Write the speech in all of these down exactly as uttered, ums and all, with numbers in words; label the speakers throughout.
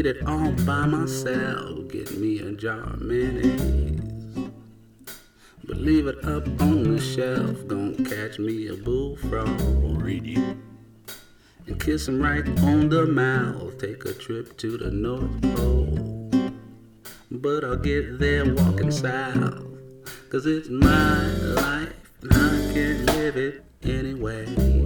Speaker 1: eat it all by myself. Get me a jar of mayonnaise, but leave it up on the shelf. Gonna catch me a bullfrog, read it, and kiss him right on the mouth. Take a trip to the North Pole, but I'll get there walking south. Cause it's my life and I can't live it anyway.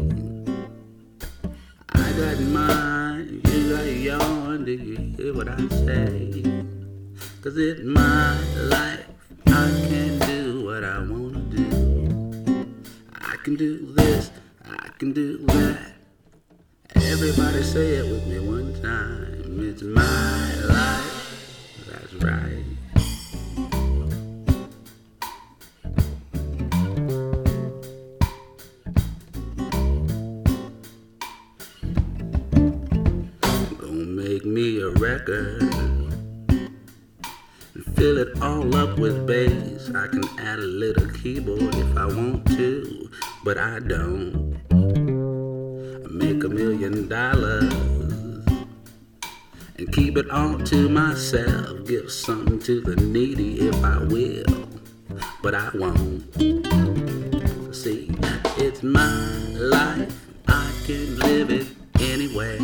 Speaker 1: I got mine, you got yours, do you hear what I say? Cause it's my life, I can do what I wanna do. I can do this, I can do that. Everybody say it with me one time. It's my life, that's right. Make me a record and fill it all up with bass. I can add a little keyboard if I want to, but I don't. I make a million dollars and keep it all to myself. Give something to the needy if I will, but I won't. See, it's my life, I can live it anyway.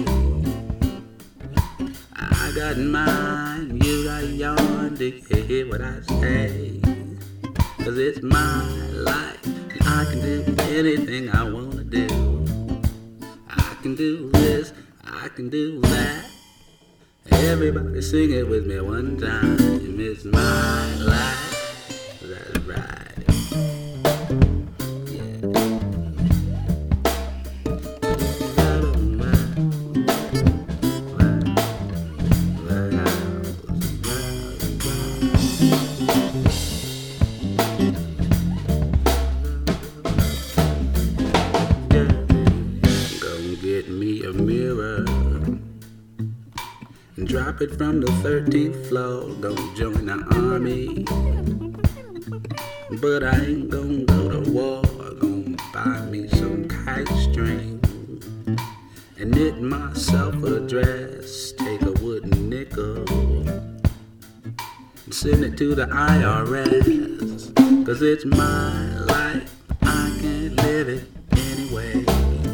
Speaker 1: I got mine, you got yours, do you hear what I say? Cause it's my life, and I can do anything I wanna do. I can do this, I can do that. Everybody sing it with me one time. It's my life, that's right. Get me a mirror and drop it from the thirteenth floor. Gonna join the army, but I ain't gonna go to war. Gonna buy me some kite string and knit myself a dress. Take a wooden nickel and send it to the I R S. Cause it's my life, I can't live it anyway.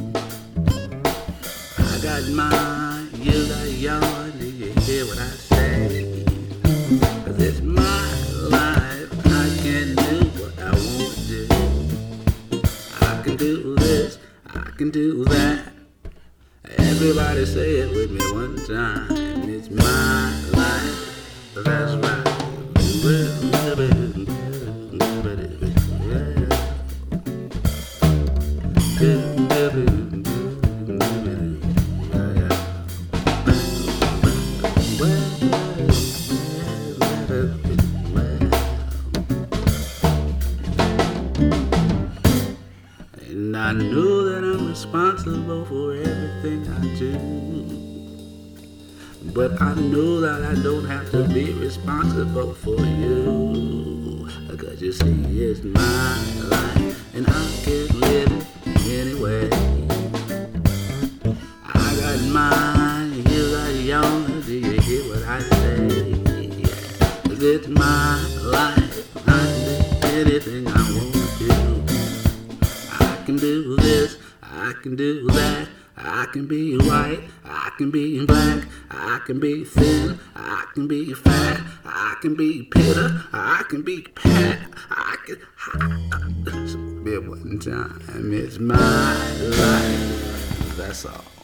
Speaker 1: I got mine, you got yours, do you hear what I say? Cause it's my life, I can do what I want to do. I can do this, I can do that. Everybody say it with me one time. It's my life, that's right. And I know that I'm responsible for everything I do, but I know that I don't have to be responsible for you. Cause you see, it's my life, and I can live it anyway. I got mine, you got yours, do you hear what I say? Yeah. Cause it's my life, I can do anything I want to do. I can do this, I can do that. I can be white, I can be black, I can be thin, I can be fat, I can be Peter, I can be Pat, I can. I, be one time, it's my life. That's all.